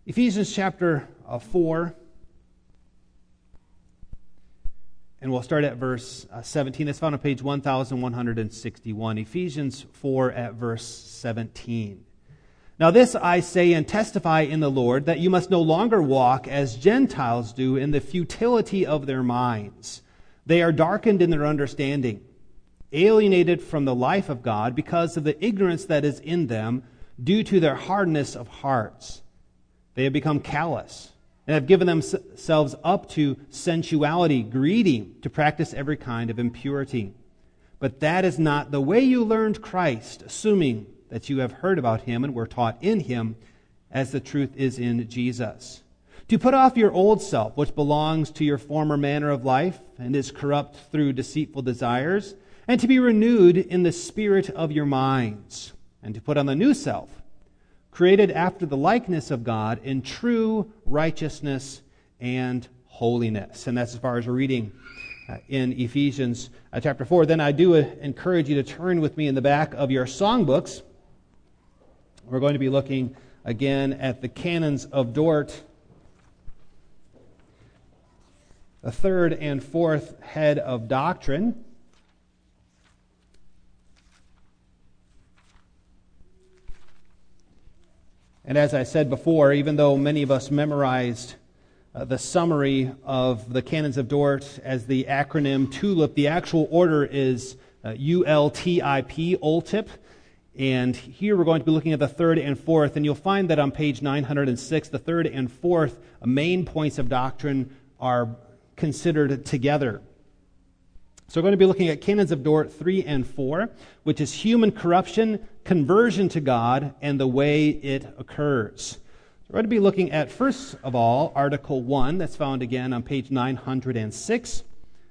Ephesians chapter 4, and we'll start at verse 17. It's found on page 1161. Ephesians 4 at verse 17. Now this I say and testify in the Lord, that you must no longer walk as Gentiles do in the futility of their minds. They are darkened in their understanding, alienated from the life of God because of the ignorance that is in them due to their hardness of hearts. They have become callous and have given themselves up to sensuality, greedy, to practice every kind of impurity. But that is not the way you learned Christ, assuming that you have heard about him and were taught in him, as the truth is in Jesus. To put off your old self, which belongs to your former manner of life and is corrupt through deceitful desires, and to be renewed in the spirit of your minds, and to put on the new self, created after the likeness of God in true righteousness and holiness. And that's as far as we're reading in Ephesians chapter 4. Then I do encourage you to turn with me in the back of your songbooks. We're going to be looking again at the canons of Dort, the third and fourth head of doctrine. And as I said before, even though many of us memorized the summary of the Canons of Dort as the acronym TULIP, the actual order is ULTIP, ULTIP. And here we're going to be looking at the third and fourth, and you'll find that on page 906, the third and fourth main points of doctrine are considered together. So we're going to be looking at Canons of Dort 3 and 4, which is human corruption, conversion to God, and the way it occurs. We're going to be looking at, first of all, Article 1, that's found again on page 906.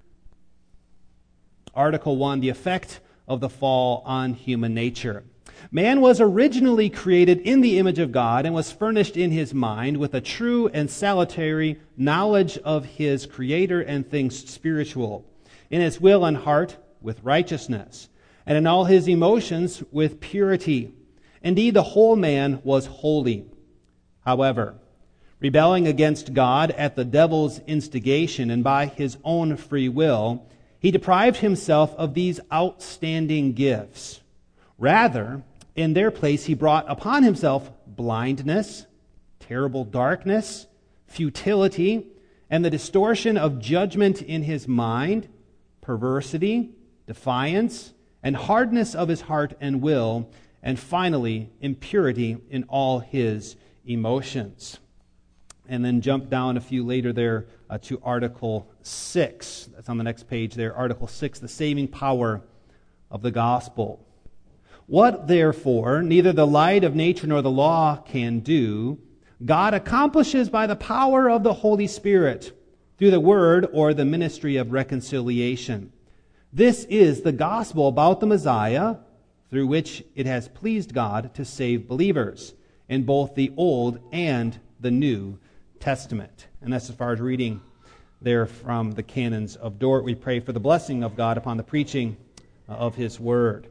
Article 1, the effect of the fall on human nature. Man was originally created in the image of God and was furnished in his mind with a true and salutary knowledge of his Creator and things spiritual, in his will and heart with righteousness, and in all his emotions with purity. Indeed, the whole man was holy. However, rebelling against God at the devil's instigation and by his own free will, he deprived himself of these outstanding gifts. Rather, in their place, he brought upon himself blindness, terrible darkness, futility, and the distortion of judgment in his mind, perversity, defiance, and hardness of his heart and will, and finally, impurity in all his emotions. And then jump down a few later there to Article 6. That's on the next page there. Article 6, the saving power of the gospel. What, therefore, neither the light of nature nor the law can do, God accomplishes by the power of the Holy Spirit through the word or the ministry of reconciliation. This is the gospel about the Messiah, through which it has pleased God to save believers in both the Old and the New Testament. And that's as far as reading there from the Canons of Dort. We pray for the blessing of God upon the preaching of His Word.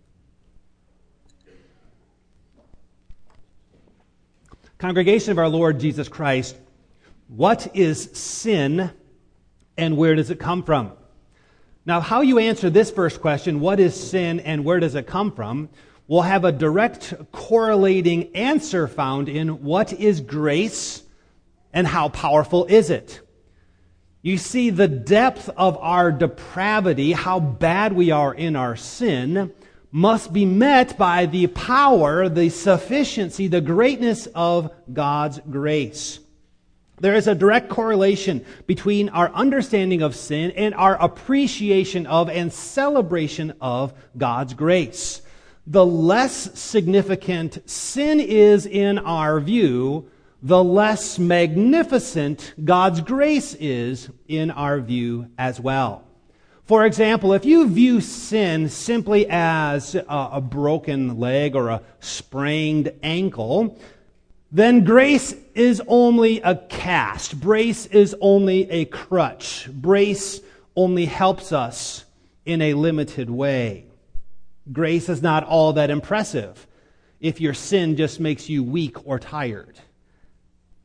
Congregation of our Lord Jesus Christ, what is sin and where does it come from? Now, how you answer this first question, what is sin and where does it come from, will have a direct correlating answer found in what is grace and how powerful is it. You see, the depth of our depravity, how bad we are in our sin, must be met by the power, the sufficiency, the greatness of God's grace. There is a direct correlation between our understanding of sin and our appreciation of and celebration of God's grace. The less significant sin is in our view, the less magnificent God's grace is in our view as well. For example, if you view sin simply as a broken leg or a sprained ankle, then grace is only a cast. Grace is only a crutch. Grace only helps us in a limited way. Grace is not all that impressive if your sin just makes you weak or tired.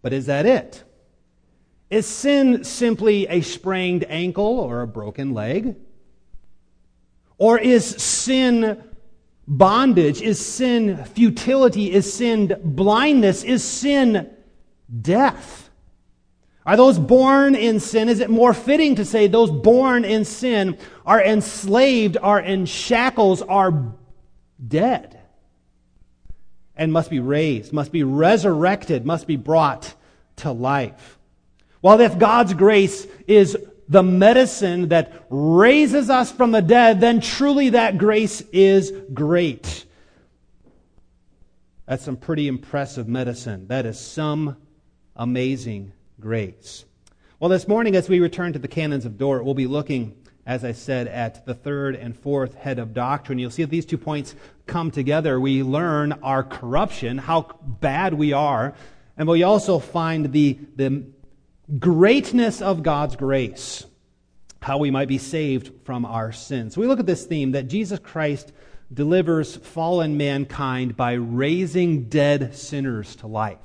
But is that it? Is sin simply a sprained ankle or a broken leg? Or is sin bondage? Is sin futility? Is sin blindness? Is sin death? Are those born in sin? Is it more fitting to say those born in sin are enslaved, are in shackles, are dead, and must be raised, must be resurrected, must be brought to life? Well, if God's grace is the medicine that raises us from the dead, then truly that grace is great. That's some pretty impressive medicine. That is some amazing grace. Well, this morning as we return to the canons of Dort, we'll be looking, as I said, at the third and fourth head of doctrine. You'll see that these 2 points come together. We learn our corruption, how bad we are, and we also find the greatness of God's grace, how we might be saved from our sins. So we look at this theme that Jesus Christ delivers fallen mankind by raising dead sinners to life.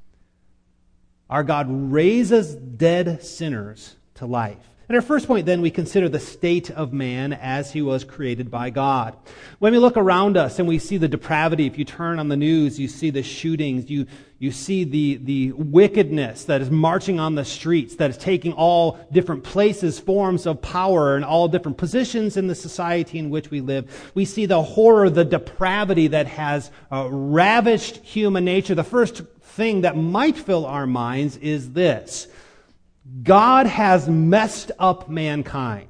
Our God raises dead sinners to life. And our first point then, we consider the state of man as he was created by God. When we look around us and we see the depravity, if you turn on the news, you see the shootings, you see the wickedness that is marching on the streets, that is taking all different places, forms of power, and all different positions in the society in which we live. We see the horror, the depravity that has ravished human nature. The first thing that might fill our minds is this: God has messed up mankind.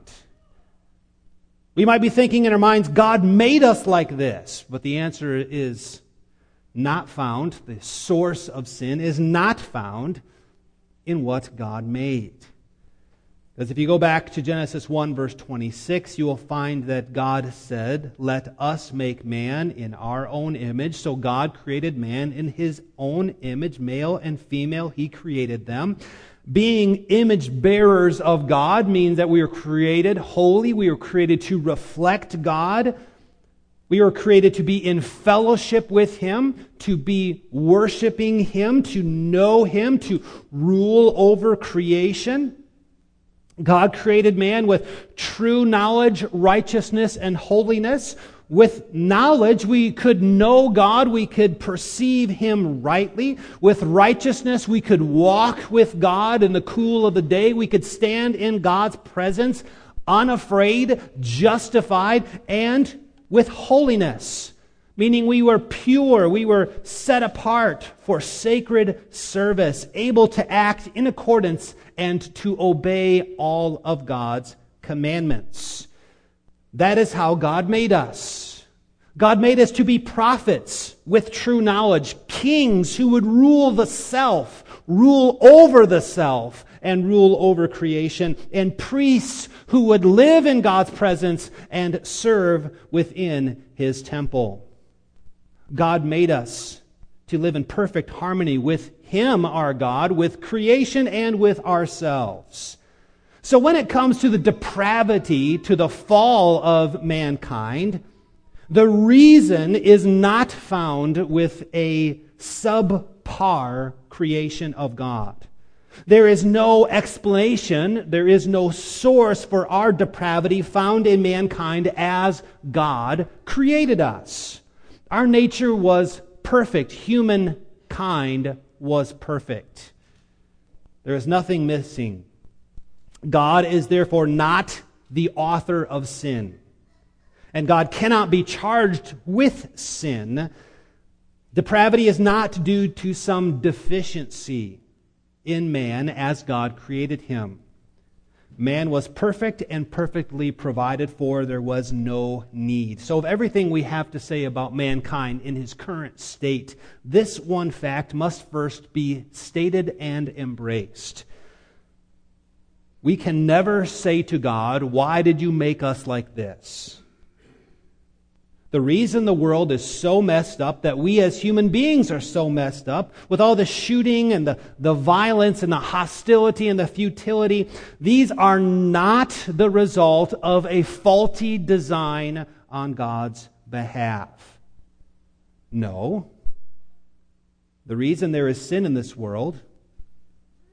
We might be thinking in our minds, God made us like this. But the answer is not found. The source of sin is not found in what God made. Because if you go back to Genesis 1, verse 26, you will find that God said, "Let us make man in our own image." So God created man in his own image, male and female, he created them. Being image bearers of God means that we are created holy. We are created to reflect God. We were created to be in fellowship with Him, to be worshiping Him, to know Him, to rule over creation. God created man with true knowledge, righteousness, and holiness. With knowledge, we could know God, we could perceive Him rightly. With righteousness, we could walk with God in the cool of the day. We could stand in God's presence, unafraid, justified, and with holiness, meaning we were pure, we were set apart for sacred service, able to act in accordance and to obey all of God's commandments. That is how God made us. God made us to be prophets with true knowledge, kings who would rule the self, rule over the self, and rule over creation, and priests who would live in God's presence and serve within His temple. God made us to live in perfect harmony with Him, our God, with creation and with ourselves. So when it comes to the depravity, to the fall of mankind, the reason is not found with a subpar creation of God. There is no explanation, there is no source for our depravity found in mankind as God created us. Our nature was perfect. Humankind was perfect. There is nothing missing. God is therefore not the author of sin. And God cannot be charged with sin. Depravity is not due to some deficiency in man as God created him. Man was perfect and perfectly provided for. There was no need. So of everything we have to say about mankind in his current state, this one fact must first be stated and embraced. We can never say to God, "Why did you make us like this?" The reason the world is so messed up, that we as human beings are so messed up, with all the shooting and the violence and the hostility and the futility, these are not the result of a faulty design on God's behalf. No. The reason there is sin in this world,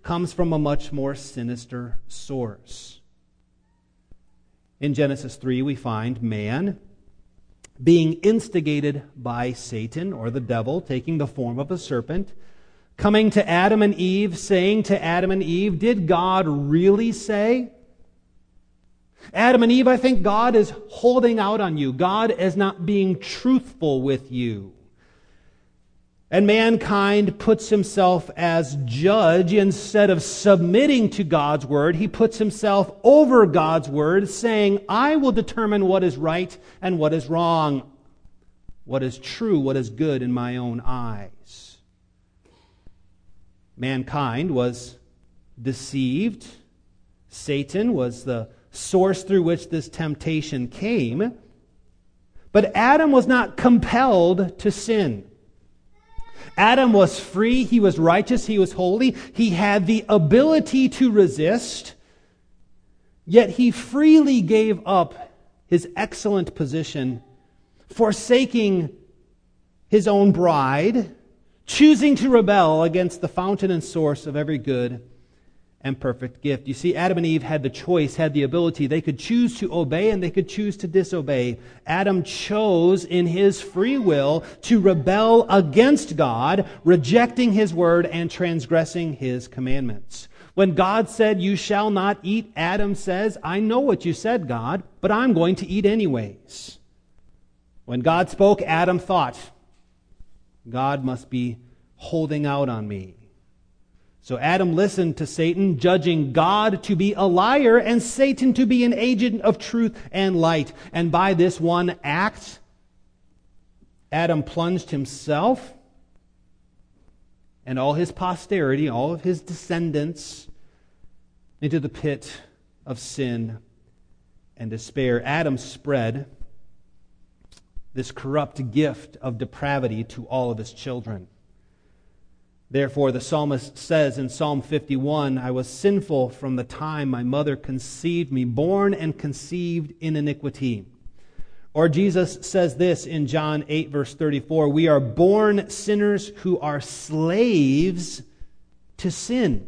comes from a much more sinister source. In Genesis 3, we find man being instigated by Satan, or the devil, taking the form of a serpent, coming to Adam and Eve, saying to Adam and Eve, did God really say? Adam and Eve, I think God is holding out on you. God is not being truthful with you. And mankind puts himself as judge. Instead of submitting to God's word, he puts himself over God's word, saying, I will determine what is right and what is wrong, what is true, what is good in my own eyes. Mankind was deceived. Satan was the source through which this temptation came. But Adam was not compelled to sin. Adam was free, he was righteous, he was holy, he had the ability to resist, yet he freely gave up his excellent position, forsaking his own bride, choosing to rebel against the fountain and source of every good and perfect gift. You see, Adam and Eve had the choice, had the ability. They could choose to obey and they could choose to disobey. Adam chose in his free will to rebel against God, rejecting his word and transgressing his commandments. When God said, you shall not eat, Adam says, I know what you said, God, but I'm going to eat anyways. When God spoke, Adam thought, God must be holding out on me. So Adam listened to Satan, judging God to be a liar and Satan to be an agent of truth and light. And by this one act, Adam plunged himself and all his posterity, all of his descendants, into the pit of sin and despair. Adam spread this corrupt gift of depravity to all of his children. Therefore, the psalmist says in Psalm 51, I was sinful from the time my mother conceived me, born and conceived in iniquity. Or Jesus says this in John 8, verse 34, we are born sinners who are slaves to sin.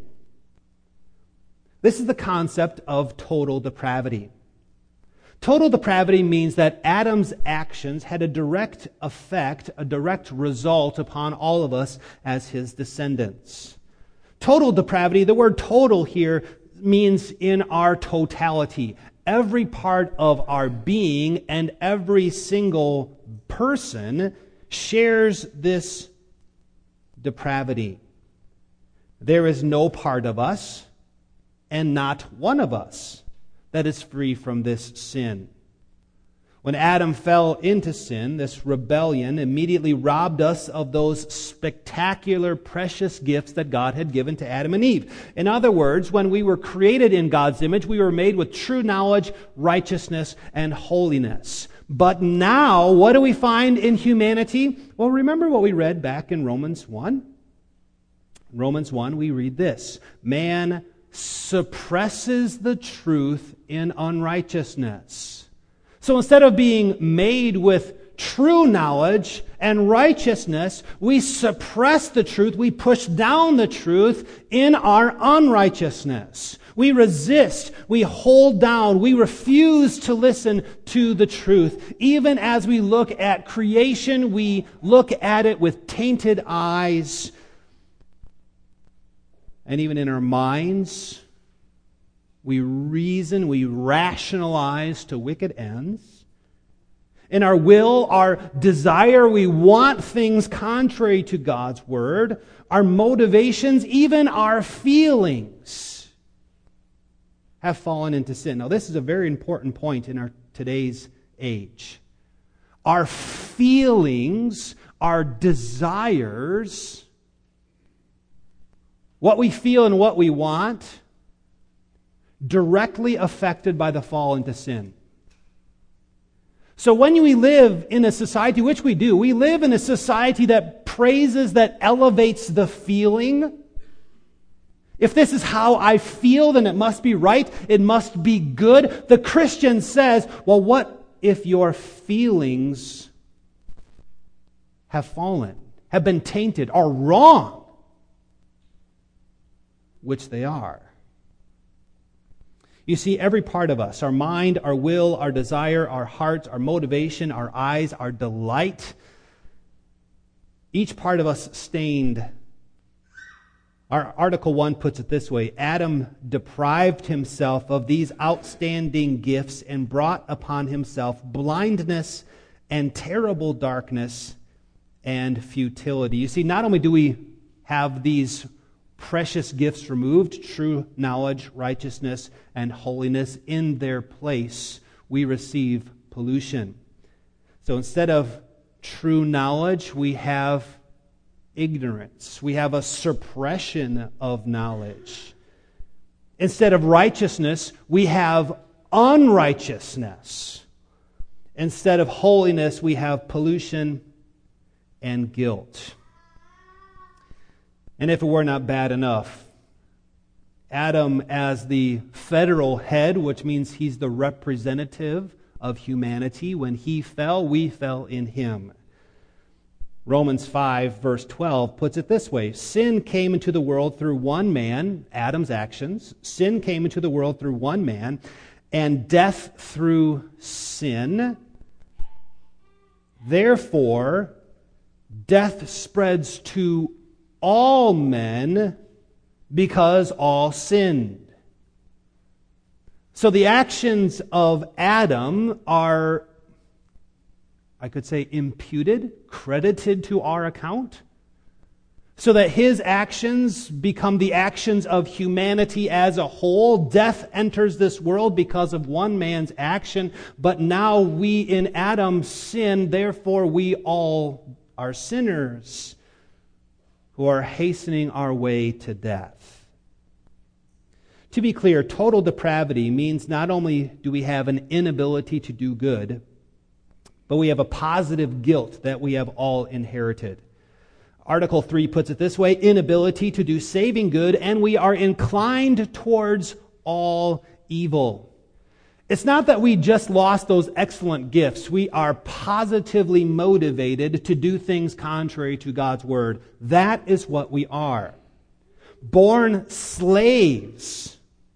This is the concept of total depravity. Total depravity means that Adam's actions had a direct effect, a direct result upon all of us as his descendants. Total depravity, the word total here means in our totality. Every part of our being and every single person shares this depravity. There is no part of us and not one of us that is free from this sin. When Adam fell into sin, this rebellion immediately robbed us of those spectacular, precious gifts that God had given to Adam and Eve. In other words, when we were created in God's image, we were made with true knowledge, righteousness, and holiness. But now, what do we find in humanity? Well, remember what we read back in Romans 1? In Romans 1, we read this: man suppresses the truth in unrighteousness. So instead of being made with true knowledge and righteousness, we suppress the truth, we push down the truth in our unrighteousness. We resist, we hold down, we refuse to listen to the truth. Even as we look at creation, we look at it with tainted eyes. And even in our minds, we reason, we rationalize to wicked ends. In our will, our desire, we want things contrary to God's word. Our motivations, even our feelings, have fallen into sin. Now, this is a very important point in our today's age. Our feelings, our desires, what we feel and what we want, directly affected by the fall into sin. So when we live in a society, which we do, we live in a society that praises, that elevates the feeling. If this is how I feel, then it must be right, it must be good. The Christian says, well, what if your feelings have fallen, have been tainted, are wrong? which they are. You see, every part of us, our mind, our will, our desire, our heart, our motivation, our eyes, our delight, each part of us stained. Our Article 1 puts it this way: Adam deprived himself of these outstanding gifts and brought upon himself blindness and terrible darkness and futility. You see, not only do we have these precious gifts removed, true knowledge, righteousness, and holiness, in their place, we receive pollution. So instead of true knowledge, we have ignorance. We have a suppression of knowledge. Instead of righteousness, we have unrighteousness. Instead of holiness, we have pollution and guilt. And if it were not bad enough, Adam, as the federal head, which means he's the representative of humanity, when he fell, we fell in him. Romans 5, verse 12, puts it this way: sin came into the world through one man, Adam's actions. Sin came into the world through one man, and death through sin. Therefore, death spreads to all men because all sinned. So the actions of Adam are, I could say, imputed, credited to our account, so that his actions become the actions of humanity as a whole. Death enters this world because of one man's action, but now we in Adam sin, therefore we all are sinners who are hastening our way to death. To be clear, total depravity means not only do we have an inability to do good, but we have a positive guilt that we have all inherited. Article 3 puts it this way: inability to do saving good, and we are inclined towards all evil. It's not that we just lost those excellent gifts. We are positively motivated to do things contrary to God's word. That is what we are. Born slaves,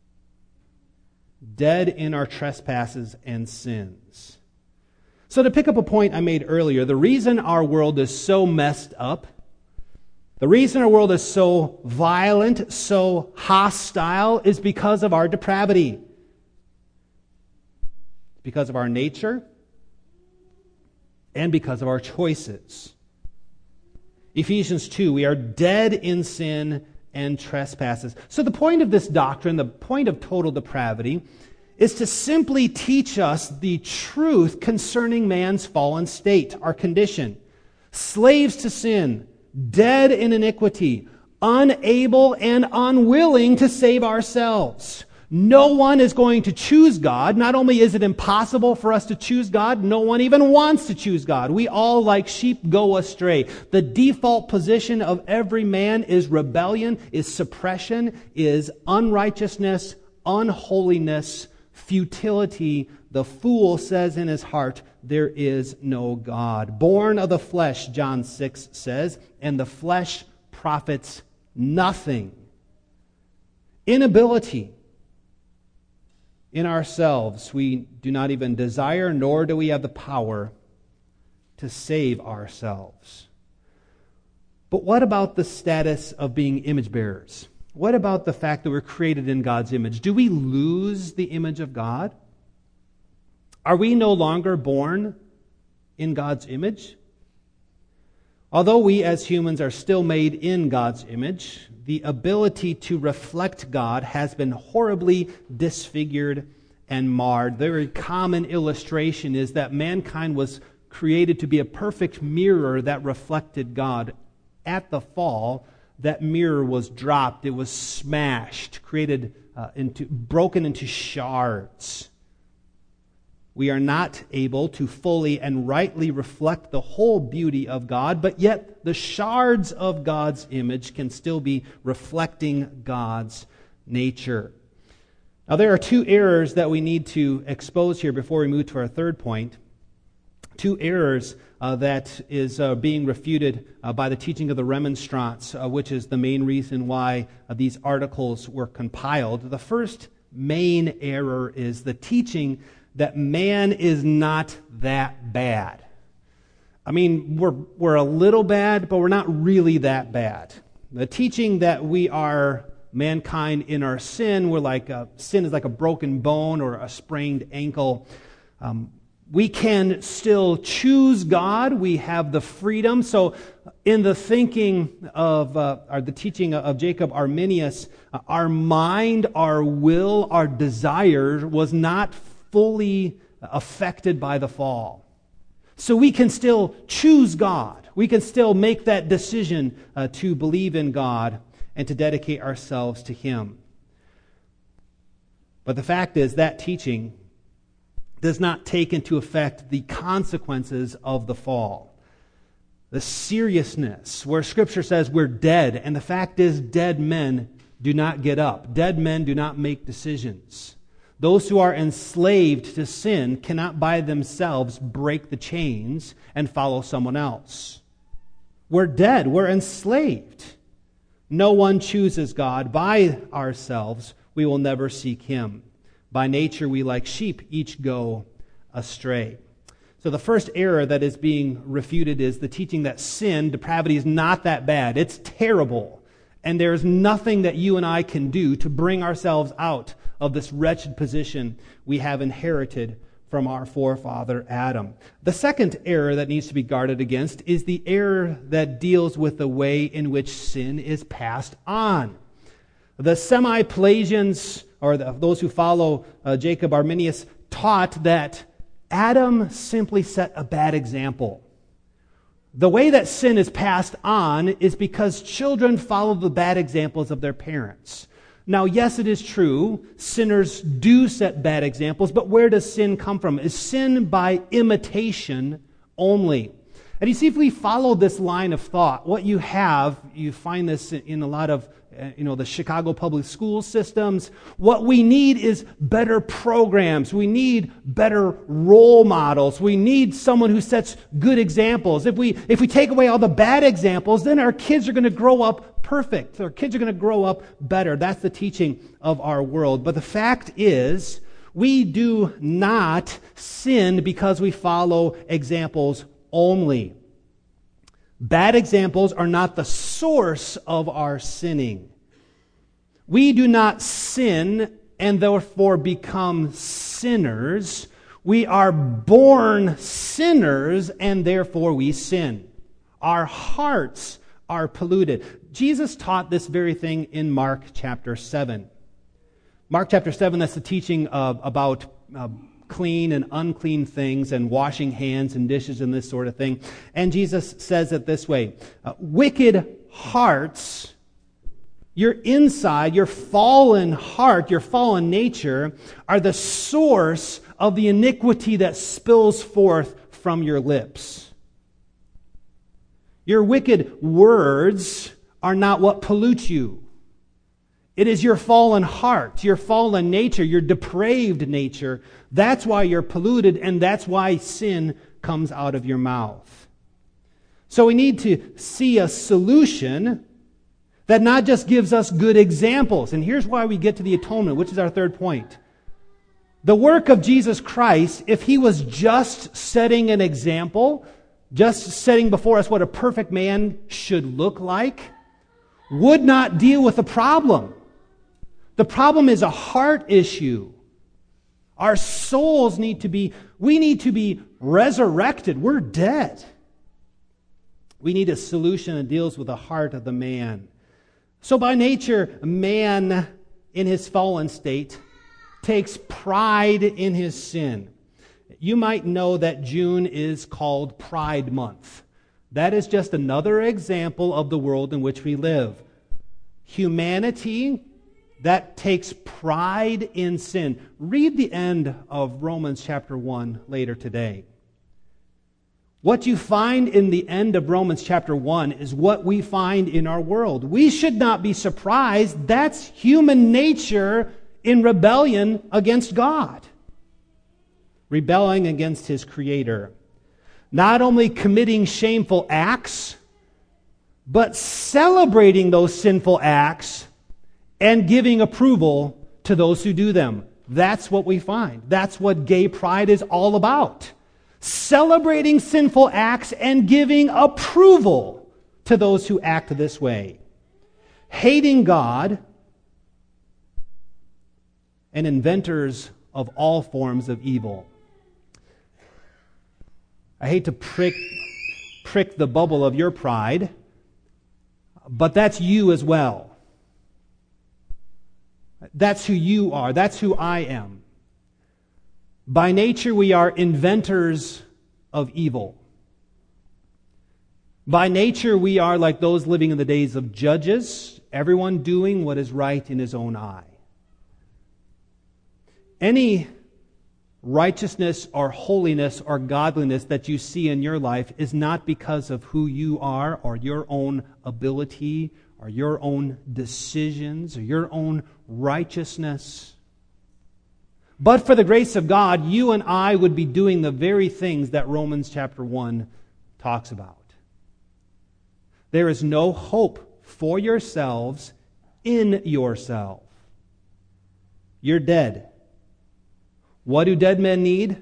dead in our trespasses and sins. So to pick up a point I made earlier, the reason our world is so messed up, the reason our world is so violent, so hostile, is because of our depravity. Because of our nature, and because of our choices. Ephesians 2, we are dead in sin and trespasses. So the point of this doctrine, the point of total depravity, is to simply teach us the truth concerning man's fallen state, our condition. Slaves to sin, dead in iniquity, unable and unwilling to save ourselves. No one is going to choose God. Not only is it impossible for us to choose God, no one even wants to choose God. We all, like sheep, go astray. The default position of every man is rebellion, is suppression, is unrighteousness, unholiness, futility. The fool says in his heart, there is no God. Born of the flesh, John 6 says, and the flesh profits nothing. Inability in ourselves. We do not even desire, nor do we have the power to save ourselves. But what about the status of being image bearers? What about the fact that we're created in God's image? Do we lose the image of God? Are we no longer born in God's image? Although we as humans are still made in God's image, the ability to reflect God has been horribly disfigured and marred. The very common illustration is that mankind was created to be a perfect mirror that reflected God. At the fall, that mirror was dropped. It was smashed, broken into shards. We are not able to fully and rightly reflect the whole beauty of God, but yet the shards of God's image can still be reflecting God's nature. Now, there are two errors that we need to expose here before we move to our third point. Two errors that is being refuted by the teaching of the Remonstrants, which is the main reason why these articles were compiled. The first main error is the teaching that man is not that bad. I mean, we're a little bad, but we're not really that bad. The teaching that we are mankind in our sin, sin is like a broken bone or a sprained ankle. We can still choose God. We have the freedom. So in the thinking of, or the teaching of Jacob Arminius, our mind, our will, our desire was not fully affected by the fall. So we can still choose God. We can still make that decision to believe in God and to dedicate ourselves to Him. But the fact is that teaching does not take into effect the consequences of the fall. The seriousness, where Scripture says we're dead, and the fact is dead men do not get up. Dead men do not make decisions. Those who are enslaved to sin cannot by themselves break the chains and follow someone else. We're dead. We're enslaved. No one chooses God. By ourselves, we will never seek Him. By nature, we like sheep each go astray. So the first error that is being refuted is the teaching that sin, depravity, is not that bad. It's terrible. And there's nothing that you and I can do to bring ourselves out of this wretched position we have inherited from our forefather Adam. The second error that needs to be guarded against is the error that deals with the way in which sin is passed on. The Semi-Pelagians, or those who follow Jacob Arminius, taught that Adam simply set a bad example. The way that sin is passed on is because children follow the bad examples of their parents. Now, yes, it is true, sinners do set bad examples, but where does sin come from? Is sin by imitation only? And you see, if we follow this line of thought, what you find this in a lot of the Chicago public school systems. What we need is better programs. We need better role models. We need someone who sets good examples. If we take away all the bad examples, then our kids are going to grow up perfect. Our kids are going to grow up better. That's the teaching of our world. But the fact is, we do not sin because we follow examples only. Bad examples are not the source of our sinning. We do not sin and therefore become sinners. We are born sinners and therefore we sin. Our hearts are polluted. Jesus taught this very thing in Mark chapter 7. Mark chapter 7, that's the teaching about clean and unclean things and washing hands and dishes and this sort of thing. And Jesus says it this way, wicked hearts, your inside, your fallen heart, your fallen nature, are the source of the iniquity that spills forth from your lips. Your wicked words are not what pollute you. It is your fallen heart, your fallen nature, your depraved nature. That's why you're polluted, and that's why sin comes out of your mouth. So we need to see a solution that not just gives us good examples. And here's why we get to the atonement, which is our third point. The work of Jesus Christ, if He was just setting an example, just setting before us what a perfect man should look like, would not deal with the problem. The problem is a heart issue. Our souls need to be resurrected. We're dead. We need a solution that deals with the heart of the man. So by nature, man in his fallen state takes pride in his sin. You might know that June is called Pride Month. That is just another example of the world in which we live. Humanity that takes pride in sin. Read the end of Romans chapter 1 later today. What you find in the end of Romans chapter 1 is what we find in our world. We should not be surprised. That's human nature in rebellion against God. Rebelling against His Creator. not only committing shameful acts, but celebrating those sinful acts and giving approval to those who do them. That's what we find. That's what gay pride is all about. Celebrating sinful acts and giving approval to those who act this way. Hating God and inventors of all forms of evil. I hate to prick the bubble of your pride, but that's you as well. That's who you are. That's who I am. By nature, we are inventors of evil. By nature, we are like those living in the days of judges, everyone doing what is right in his own eye. Any righteousness or holiness or godliness that you see in your life is not because of who you are or your own ability or your own decisions or your own righteousness. But for the grace of God, you and I would be doing the very things that Romans chapter 1 talks about. There is no hope for yourselves in yourself. You're dead. What do dead men need?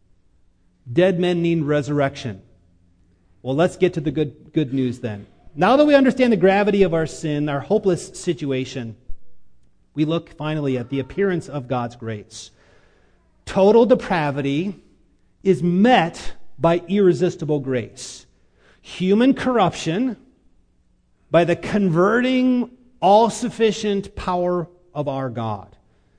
Dead men need resurrection. Well, let's get to the good news then. Now that we understand the gravity of our sin, our hopeless situation, we look finally at the appearance of God's grace. Total depravity is met by irresistible grace. Human corruption by the converting, all-sufficient power of our God.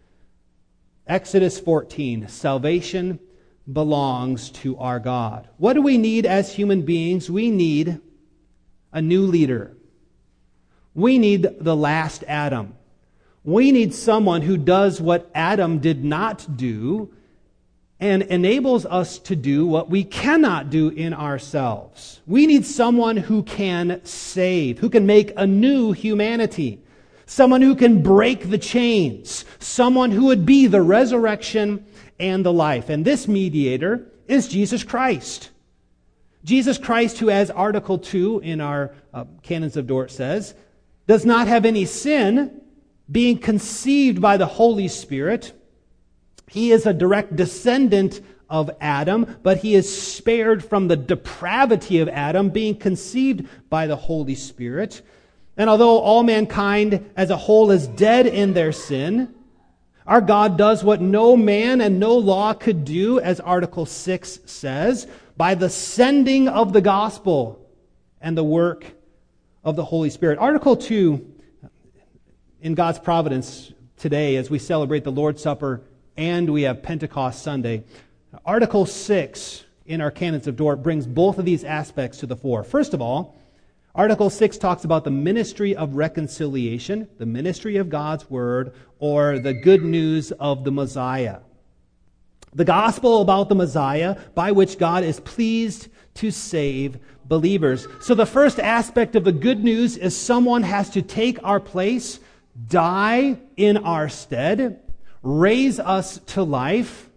Exodus 14, salvation belongs to our God. What do we need as human beings? We need a new leader. We need the last Adam. We need someone who does what Adam did not do and enables us to do what we cannot do in ourselves. We need someone who can save, who can make a new humanity. Someone who can break the chains. Someone who would be the resurrection and the life. And this mediator is Jesus Christ. Jesus Christ, who, as Article 2 in our Canons of Dort says, does not have any sin, being conceived by the Holy Spirit. He is a direct descendant of Adam, but he is spared from the depravity of Adam, being conceived by the Holy Spirit. And although all mankind as a whole is dead in their sin, our God does what no man and no law could do, as Article 6 says, by the sending of the gospel and the work of the Holy Spirit. Article 2, in God's providence today, as we celebrate the Lord's Supper and we have Pentecost Sunday, Article 6 in our Canons of Dort brings both of these aspects to the fore. First of all, Article 6 talks about the ministry of reconciliation, the ministry of God's Word, or the good news of the Messiah. The gospel about the Messiah by which God is pleased to save believers. So the first aspect of the good news is someone has to take our place, die in our stead, raise us to life,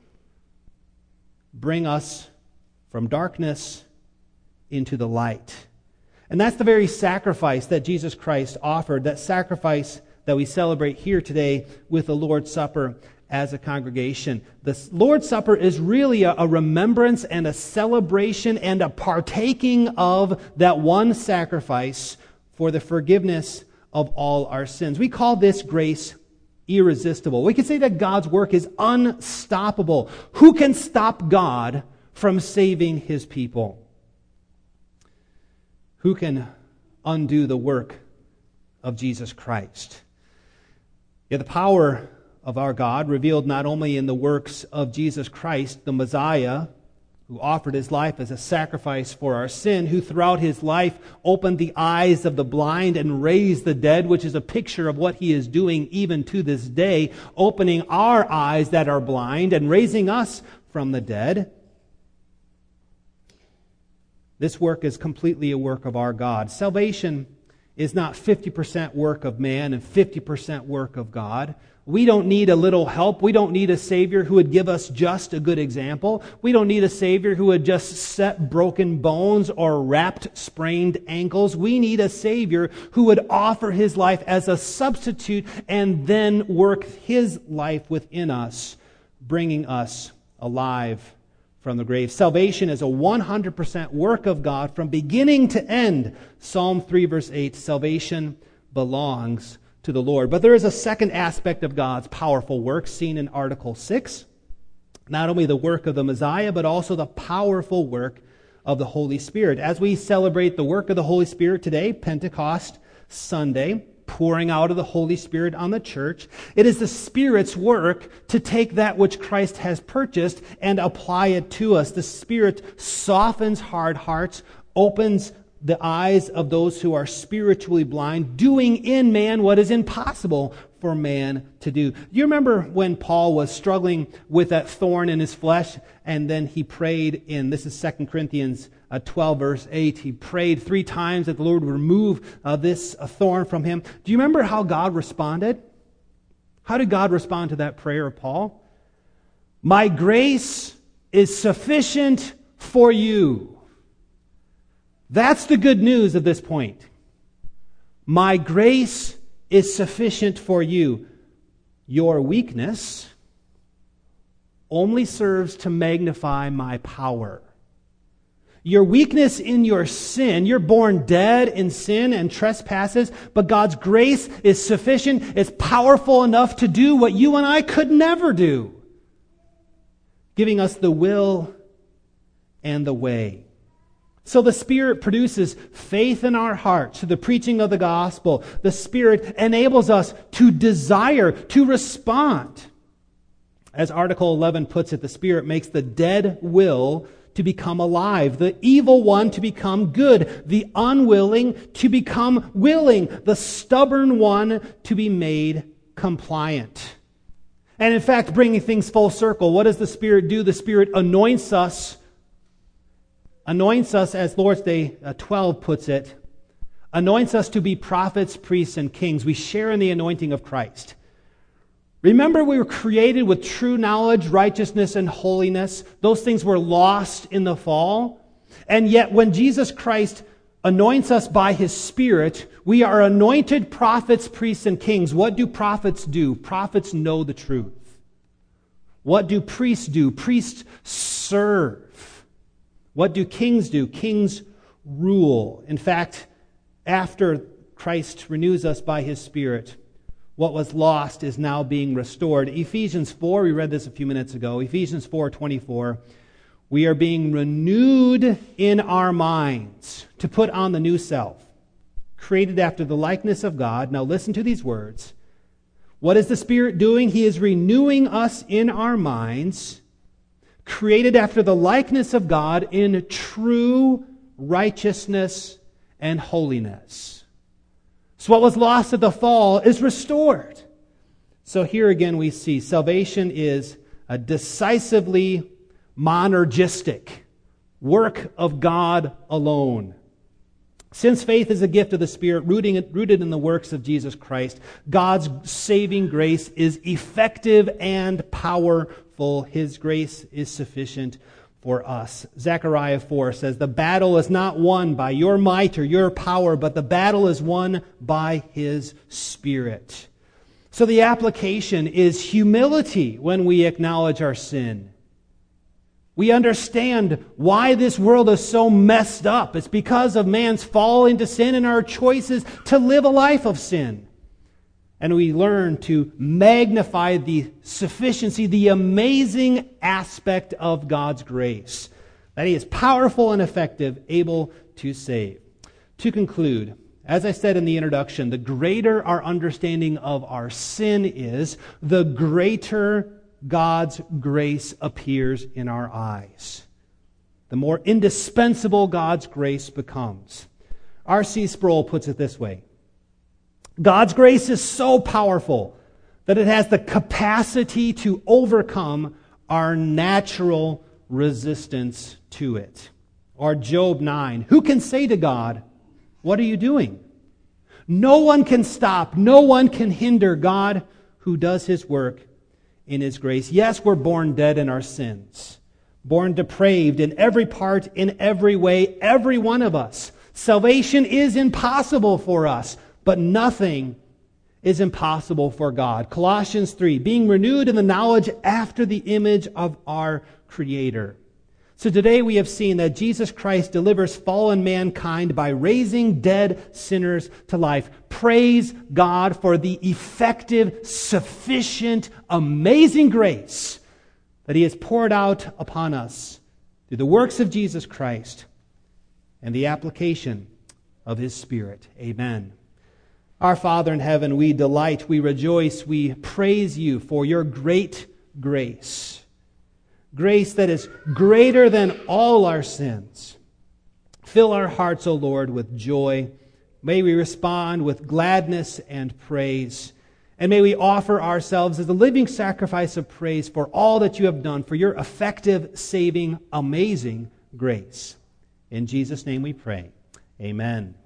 bring us from darkness into the light. And that's the very sacrifice that Jesus Christ offered, that sacrifice that we celebrate here today with the Lord's Supper as a congregation. The Lord's Supper is really a remembrance and a celebration and a partaking of that one sacrifice for the forgiveness of all our sins. We call this grace irresistible. We can say that God's work is unstoppable. Who can stop God from saving His people? Who can undo the work of Jesus Christ? Yet the power of our God, revealed not only in the works of Jesus Christ, the Messiah, who offered His life as a sacrifice for our sin, who throughout His life opened the eyes of the blind and raised the dead, which is a picture of what He is doing even to this day, opening our eyes that are blind and raising us from the dead. This work is completely a work of our God. Salvation is not 50% work of man and 50% work of God. We don't need a little help. We don't need a Savior who would give us just a good example. We don't need a Savior who would just set broken bones or wrapped sprained ankles. We need a Savior who would offer His life as a substitute and then work His life within us, bringing us alive from the grave. Salvation is a 100% work of God from beginning to end. Psalm 3 verse 8, salvation belongs to the Lord. But there is a second aspect of God's powerful work seen in Article 6. Not only the work of the Messiah, but also the powerful work of the Holy Spirit. As we celebrate the work of the Holy Spirit today, Pentecost Sunday, pouring out of the Holy Spirit on the church, it is the Spirit's work to take that which Christ has purchased and apply it to us. The Spirit softens hard hearts, opens the eyes of those who are spiritually blind, doing in man what is impossible for man to do. You remember when Paul was struggling with that thorn in his flesh, and then he prayed this is 2 Corinthians 12 verse 8, he prayed 3 times that the Lord would remove this thorn from him. Do you remember how God responded? How did God respond to that prayer of Paul? My grace is sufficient for you. That's the good news of this point. My grace is sufficient for you. Your weakness only serves to magnify my power. Your weakness in your sin, you're born dead in sin and trespasses, but God's grace is sufficient, it's powerful enough to do what you and I could never do, giving us the will and the way. So the Spirit produces faith in our hearts through the preaching of the gospel. The Spirit enables us to desire, to respond. As Article 11 puts it, the Spirit makes the dead will to become alive, the evil one to become good, the unwilling to become willing, the stubborn one to be made compliant. And in fact, bringing things full circle, what does the Spirit do? The Spirit anoints us, as Lord's Day 12 puts it, anoints us to be prophets, priests, and kings. We share in the anointing of Christ. Remember, we were created with true knowledge, righteousness, and holiness. Those things were lost in the fall. And yet, when Jesus Christ anoints us by His Spirit, we are anointed prophets, priests, and kings. What do prophets do? Prophets know the truth. What do priests do? Priests serve. What do kings do? Kings rule. In fact, after Christ renews us by His Spirit, what was lost is now being restored. Ephesians 4, we read this a few minutes ago. Ephesians 4:24, we are being renewed in our minds to put on the new self, created after the likeness of God. Now listen to these words. What is the Spirit doing? He is renewing us in our minds, created after the likeness of God in true righteousness and holiness. So what was lost at the fall is restored. So here again we see salvation is a decisively monergistic work of God alone. Since faith is a gift of the Spirit rooted in the works of Jesus Christ, God's saving grace is effective and powerful. His grace is sufficient for us. Zechariah 4 says, the battle is not won by your might or your power, but the battle is won by His Spirit. So the application is humility when we acknowledge our sin. We understand why this world is so messed up. It's because of man's fall into sin and our choices to live a life of sin. And we learn to magnify the sufficiency, the amazing aspect of God's grace. That He is powerful and effective, able to save. To conclude, as I said in the introduction, the greater our understanding of our sin is, the greater God's grace appears in our eyes. The more indispensable God's grace becomes. R.C. Sproul puts it this way. God's grace is so powerful that it has the capacity to overcome our natural resistance to it. Or Job 9, who can say to God, what are you doing? No one can stop, no one can hinder God who does His work in His grace. Yes, we're born dead in our sins, born depraved in every part, in every way, every one of us. Salvation is impossible for us, but nothing is impossible for God. Colossians 3, being renewed in the knowledge after the image of our Creator. So today we have seen that Jesus Christ delivers fallen mankind by raising dead sinners to life. Praise God for the effective, sufficient, amazing grace that He has poured out upon us through the works of Jesus Christ and the application of His Spirit. Amen. Our Father in heaven, we delight, we rejoice, we praise You for Your great grace. Grace that is greater than all our sins. Fill our hearts, O Lord, with joy. May we respond with gladness and praise. And may we offer ourselves as a living sacrifice of praise for all that You have done, for Your effective, saving, amazing grace. In Jesus' name we pray. Amen.